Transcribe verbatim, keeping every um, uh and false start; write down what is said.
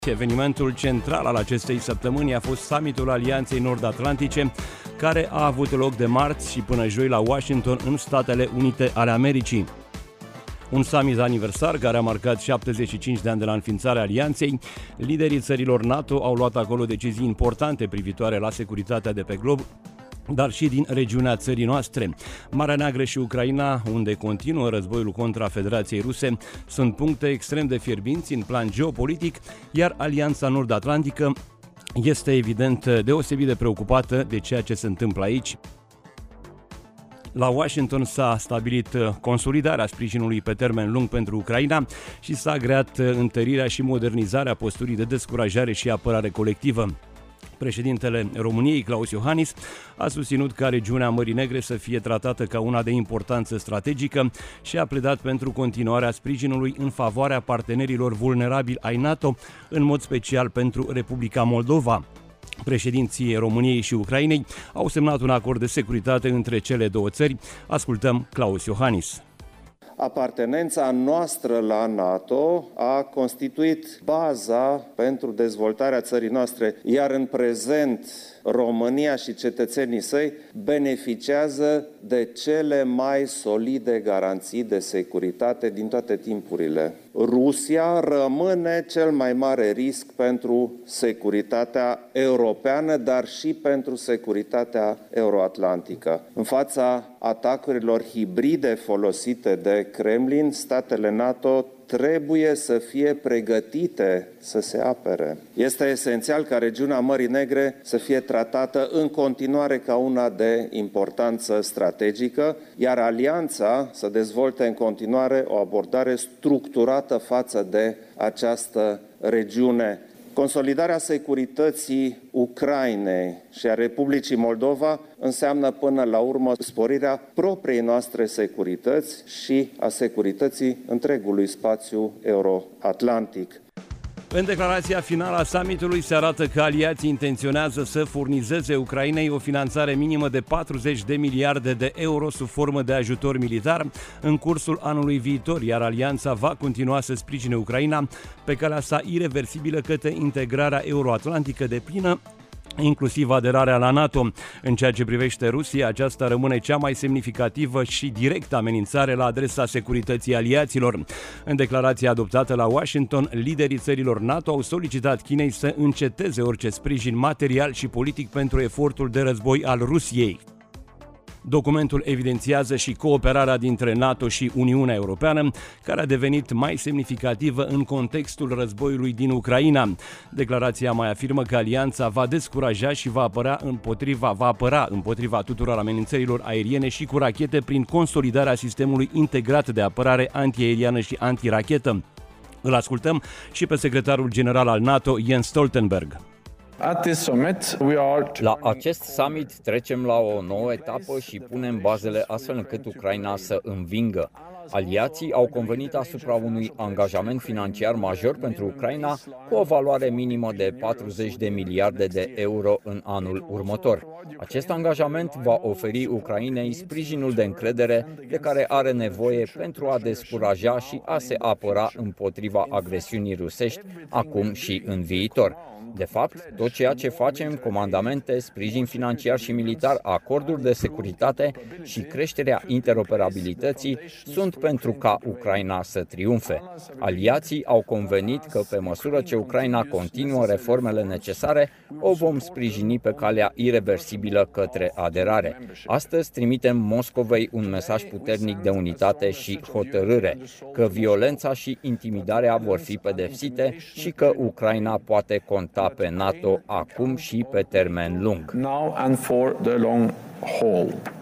Evenimentul central al acestei săptămâni a fost summitul Alianței Nord-Atlantice, care a avut loc de marți și până joi la Washington, în Statele Unite ale Americii. Un summit aniversar care a marcat șaptezeci și cinci de ani de la înființarea alianței. Liderii țărilor NATO au luat acolo decizii importante privitoare la securitatea de pe glob, dar și din regiunea țării noastre. Marea Neagră și Ucraina, unde continuă războiul contra Federației Ruse, sunt puncte extrem de fierbinți în plan geopolitic, iar Alianța Nord-Atlantică este evident deosebit de preocupată de ceea ce se întâmplă aici. La Washington s-a stabilit consolidarea sprijinului pe termen lung pentru Ucraina și s-a agreat întărirea și modernizarea posturii de descurajare și apărare colectivă. Președintele României, Klaus Iohannis, a susținut ca regiunea Mării Negre să fie tratată ca una de importanță strategică și a pledat pentru continuarea sprijinului în favoarea partenerilor vulnerabili ai NATO, în mod special pentru Republica Moldova. Președinții României și Ucrainei au semnat un acord de securitate între cele două țări. Ascultăm Klaus Iohannis. Apartenența noastră la NATO a constituit baza pentru dezvoltarea țării noastre, iar în prezent România și cetățenii săi beneficiază de cele mai solide garanții de securitate din toate timpurile. Rusia rămâne cel mai mare risc pentru securitatea europeană, dar și pentru securitatea euroatlantică. În fața atacurilor hibride folosite de Kremlin, statele NATO trebuie să fie pregătite să se apere. Este esențial ca regiunea Mării Negre să fie tratată în continuare ca una de importanță strategică, iar alianța să dezvolte în continuare o abordare structurată față de această regiune. Consolidarea securității Ucrainei și a Republicii Moldova înseamnă până la urmă sporirea propriei noastre securități și a securității întregului spațiu euroatlantic. În declarația finală a summitului se arată că aliații intenționează să furnizeze Ucrainei o finanțare minimă de patruzeci de miliarde de euro sub formă de ajutor militar în cursul anului viitor, iar alianța va continua să sprijine Ucraina pe calea sa ireversibilă către integrarea euroatlantică deplină, inclusiv aderarea la NATO. În ceea ce privește Rusia, aceasta rămâne cea mai semnificativă și directă amenințare la adresa securității aliaților. În declarația adoptată la Washington, liderii țărilor NATO au solicitat Chinei să înceteze orice sprijin material și politic pentru efortul de război al Rusiei. Documentul evidențiază și cooperarea dintre NATO și Uniunea Europeană, care a devenit mai semnificativă în contextul războiului din Ucraina. Declarația mai afirmă că alianța va descuraja și va apăra împotriva, va apăra împotriva tuturor amenințărilor aeriene și cu rachete prin consolidarea sistemului integrat de apărare antiaeriană și antirachetă. Îl ascultăm și pe secretarul general al NATO, Jens Stoltenberg. La acest summit trecem la o nouă etapă și punem bazele astfel încât Ucraina să învingă. Aliații au convenit asupra unui angajament financiar major pentru Ucraina cu o valoare minimă de patruzeci de miliarde de euro în anul următor. Acest angajament va oferi Ucrainei sprijinul de încredere de care are nevoie pentru a descuraja și a se apăra împotriva agresiunii rusești acum și în viitor. De fapt, tot ceea ce facem, comandamente, sprijin financiar și militar, acorduri de securitate și creșterea interoperabilității, sunt pentru ca Ucraina să triumfe. Aliații au convenit că pe măsură ce Ucraina continuă reformele necesare, o vom sprijini pe calea ireversibilă către aderare. Astăzi trimitem Moscovei un mesaj puternic de unitate și hotărâre, că violența și intimidarea vor fi pedepsite și că Ucraina poate conta pe NATO acum și pe termen lung. Now and for the long haul.